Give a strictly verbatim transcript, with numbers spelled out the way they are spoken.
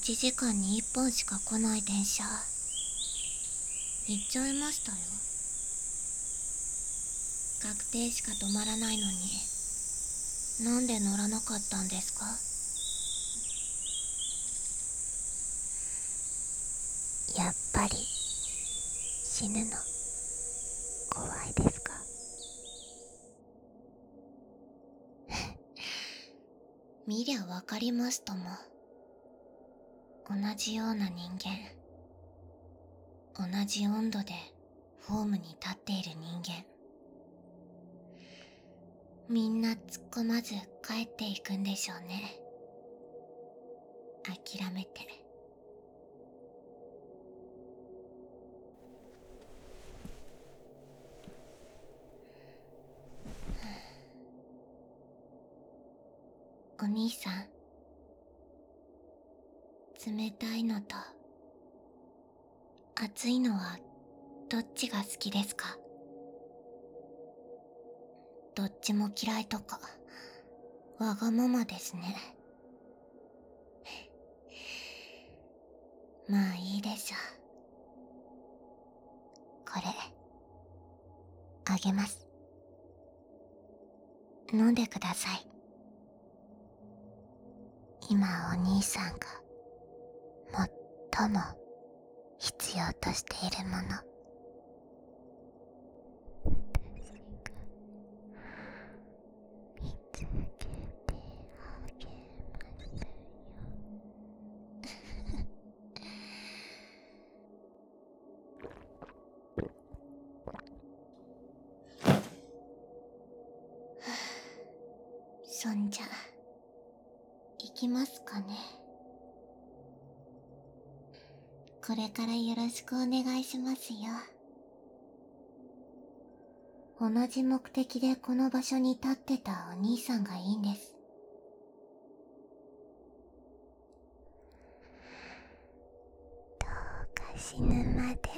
ちじかんにいっぽんしか来ない電車行っちゃいましたよ。確定しか止まらないのになんで乗らなかったんですか？やっぱり死ぬの怖いですか？見りゃわかりますとも。同じような人間、同じ温度でホームに立っている人間、みんな突っ込まず帰っていくんでしょうね。諦めて。お兄さん、冷たいのと熱いのはどっちが好きですか？どっちも嫌いとかわがままですね。まあいいでしょう。これあげます。飲んでください。今お兄さんが最も必要としているもの。見つけてあげますよ。そんじゃ行きますかね。これからよろしくお願いしますよ。同じ目的でこの場所に立ってたお兄さんがいいんです。どうか死ぬまで